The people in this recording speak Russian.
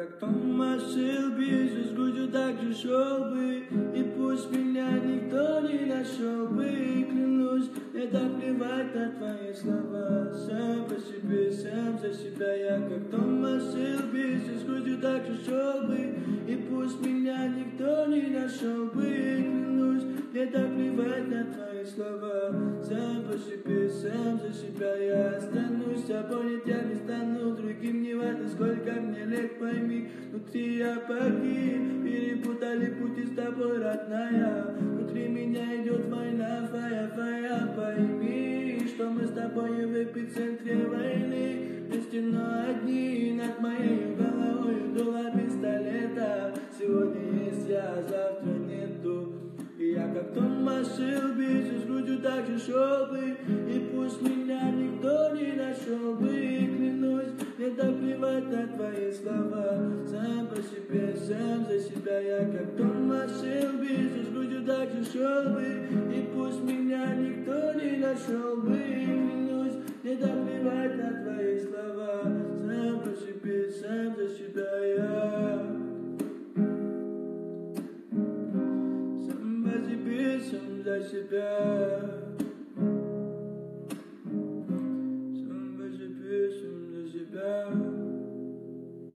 как Томас Шелби, с грудью так же шел бы, и пусть меня никто не нашел бы, клянусь, это плевать на твои слова. Сам по себе, сам за себя, я как Томас Шелби, с грудью так же шел бы, и пусть меня никто не нашел бы, клянусь, это плевать на твои слова. Сам по себе, сам за себя, я останусь собой, я не стану другим, не важно, сколько мне лет, пойми, внутри я погиб, перепутали пути с тобой, родная, внутри меня идет война, фая, пойми, что мы с тобой в эпицентре войны, вместе, но одни, над моей головой дуло пистолета, сегодня есть я, завтра нету. И я как Томас Шелби, с грудью так же шел бы, и пусть меня никто не нашел бы, клянусь, мне так плевать на твои слова. Сам по себе, сам за себя, я как Томас Шелби, с грудью так же шел бы, и пусть меня никто не нашел бы, клянусь, мне так плевать на твои слова. Сам по себе, сам за себя, я. Сам за себя.